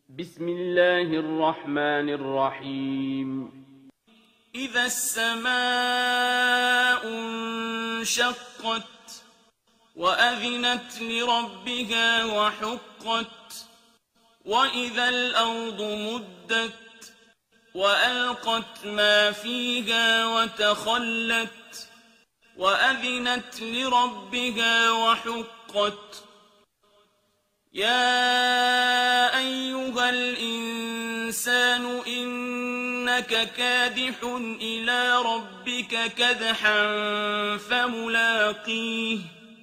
بسم الله الرحمن الرحيم. إذا السماء انشقت وأذنت لربها وحقت وإذا الأرض مدت وألقت ما فيها وتخلت وأذنت لربها وحقت يا أيها الإنسان إنك كادح إلى ربك كدحا فملاقيه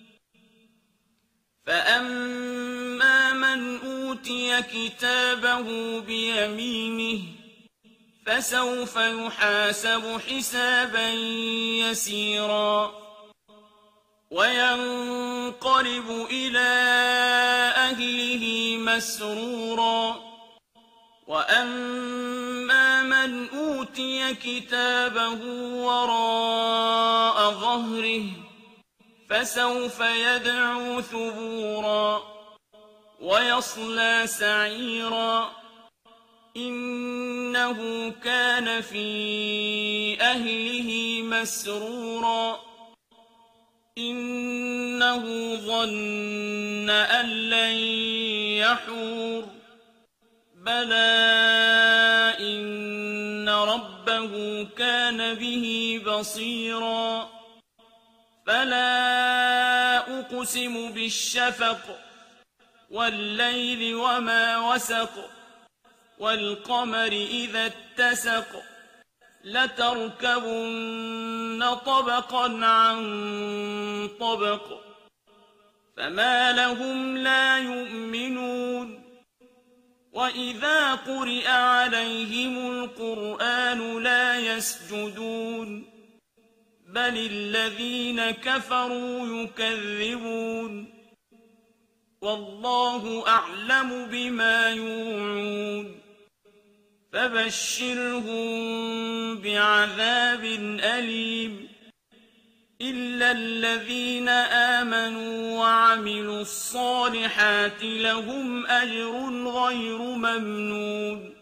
فأما من أوتي كتابه بيمينه فسوف يحاسب حسابا يسيرا وينقلب إلى أهله مسرورا وأما من أوتي كتابه وراء ظهره فسوف يدعو ثبورا ويصلى سعيرا إنه كان في أهله مسرورا إنه ظن أن لن يحور بلى إن ربه كان به بصيرا فلا أقسم بالشفق والليل وما وسق والقمر إذا اتسق لتركبن طبقا عن طبق فما لهم لا يؤمنون وإذا قرئ عليهم القرآن لا يسجدون بل الذين كفروا يكذبون والله أعلم بما يوعون فبشرهم بعذاب أليم إلا الذين آمنوا وعملوا الصالحات لهم أجر غير ممنون